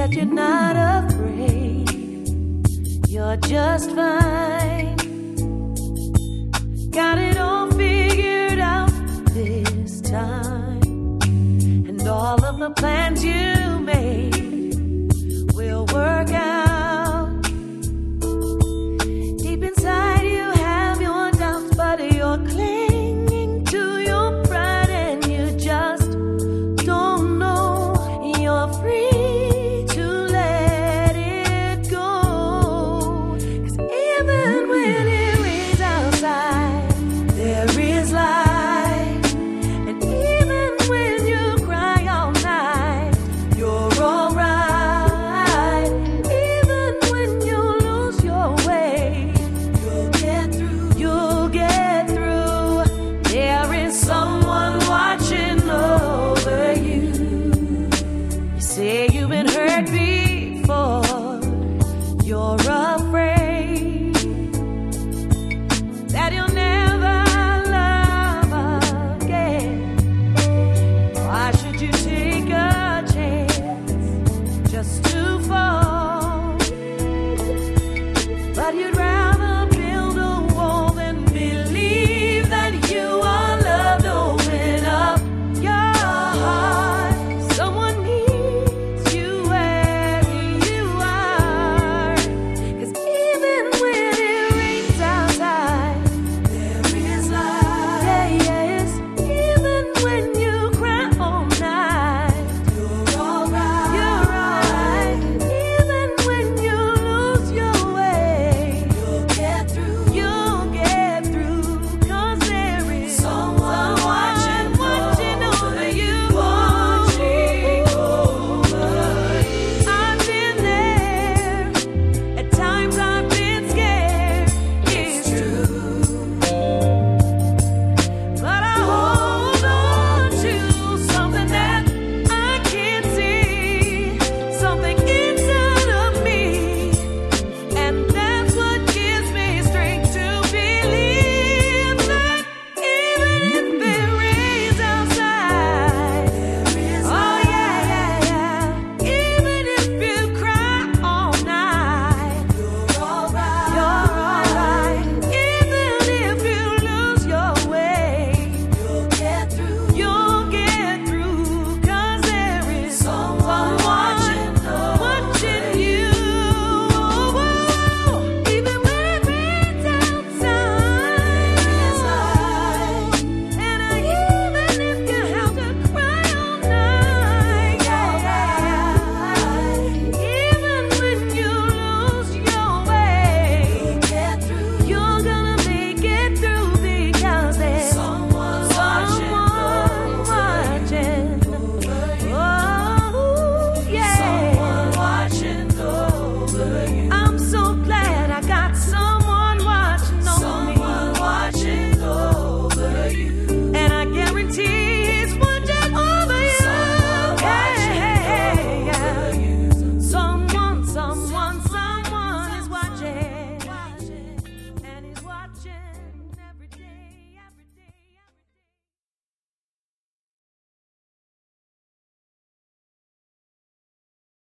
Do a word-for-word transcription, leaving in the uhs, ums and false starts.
that you're not afraid. You're just fine. Got it all figured out this time. And all of the plans you made will work out. Deep inside you have your doubts, but you're clinging to your pride, and you just don't know you're free to let it go. 'Cause even when it rains outside, there is light. And even when you cry all night, you're alright. Even when you lose your way, you'll get through, you'll get through. There is someone watching over you. You say you've been hurt before, you're afraid that you'll never love again. Why should you take a chance just to fall?